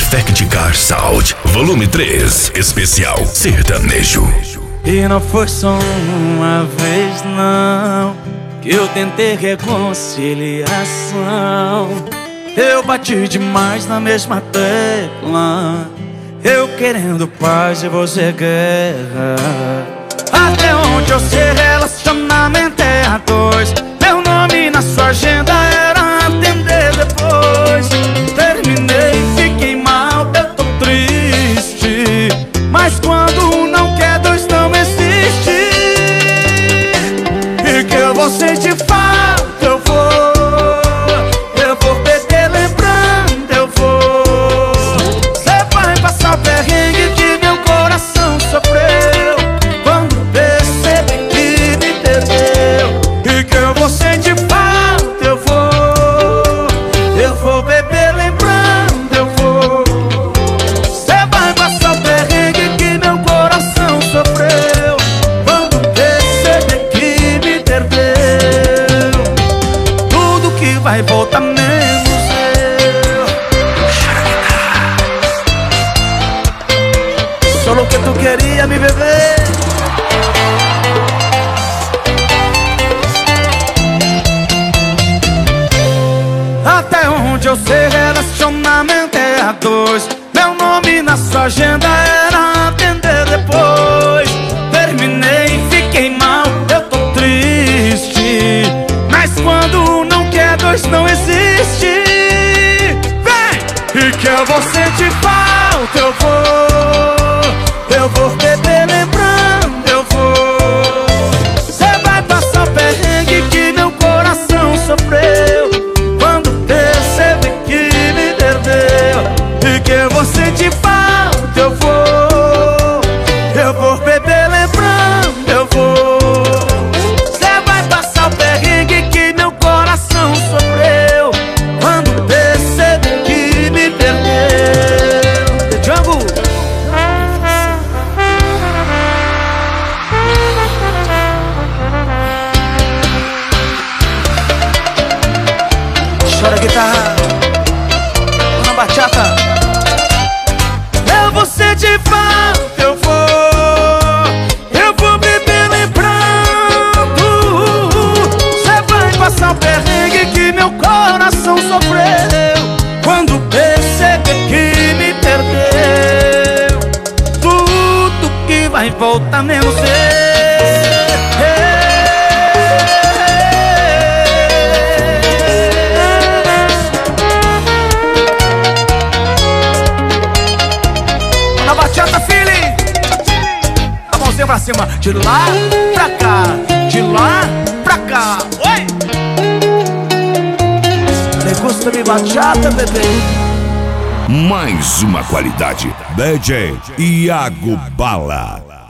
Perfect Car Sound, volume 3, especial sertanejo. E não foi só uma vez não que eu tentei reconciliação. Eu bati demais na mesma tecla, eu querendo paz e você guerra. Até onde eu sei, relacionamento é a dois. Meu nome na sua agenda era atender depois. Terminei, fiquei mal, eu tô triste, mas quando não quer, dois não existe. E que eu vou sentir falta, eu vou beber lembrando, eu vou. Cê vai passar o perrengue que meu coração sofreu quando perceber que me perdeu. E que eu vou sentir falta, eu vou beber lembrando, eu vou. Cê vai passar o perrengue que meu coração sofreu quando perceber que me perdeu. Tudo que vai voltar menos eu. Só o que tu queria me beber. Até onde eu sei, relacionamento é a dois. Meu nome na sua agenda era atender depois. Terminei, fiquei mal, eu tô triste, mas quando não quer, dois não existe. Vem! E que eu vou sentir falta, eu vou beber lembrando, eu vou. Cê vai passar o perrengue que meu coração sofreu quando perceber que me perdeu. E que eu vou sentir falta, eu vou beber lembrando, eu vou. Cê vai passar o perrengue que meu coração sofreu quando perceber que me perdeu. The Jungle. Chora guitarra, na bachata. Eu vou sentir falta, eu vou beber lembrando. Cê vai passar o perrengue que meu coração sofreu quando perceber que me perdeu. Tudo que vai voltar menos eu. Na bachata, feeling. A mãozinha pra cima. De lá pra cá, de lá pra cá. Oi! Degusta de bachata, bebê. Mais uma qualidade, DJ Iago Bala.